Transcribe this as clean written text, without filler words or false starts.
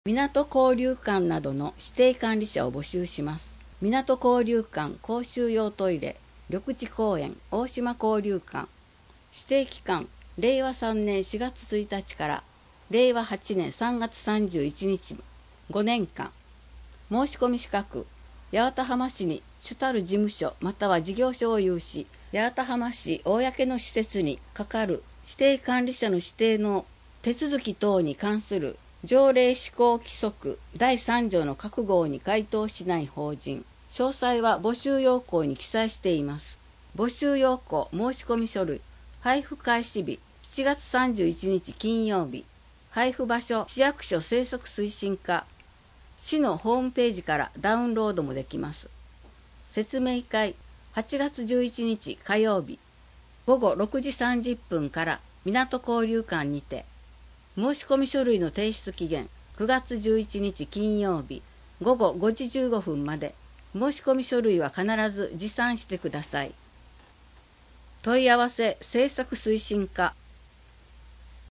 港交流館などの指定管理者を募集します。港交流館公衆用トイレ、緑地公園、大島交流館。指定期間、令和3年4月1日から令和8年3月31日、5年間。申し込み資格、八幡浜市に主たる事務所または事業所を有し、八幡浜市公の施設にかかる指定管理者の指定の手続き等に関する条例施行規則第3条の各号に該当しない法人。詳細は募集要項に記載しています。募集要項申込書類。配布開始日7月31日金曜日。配布場所市役所生息推進課。市のホームページからダウンロードもできます。説明会8月11日火曜日。午後6時30分から港交流館にて。申込書類の提出期限9月11日金曜日午後5時15分まで。申込書類は必ず持参してください。問い合わせ政策推進課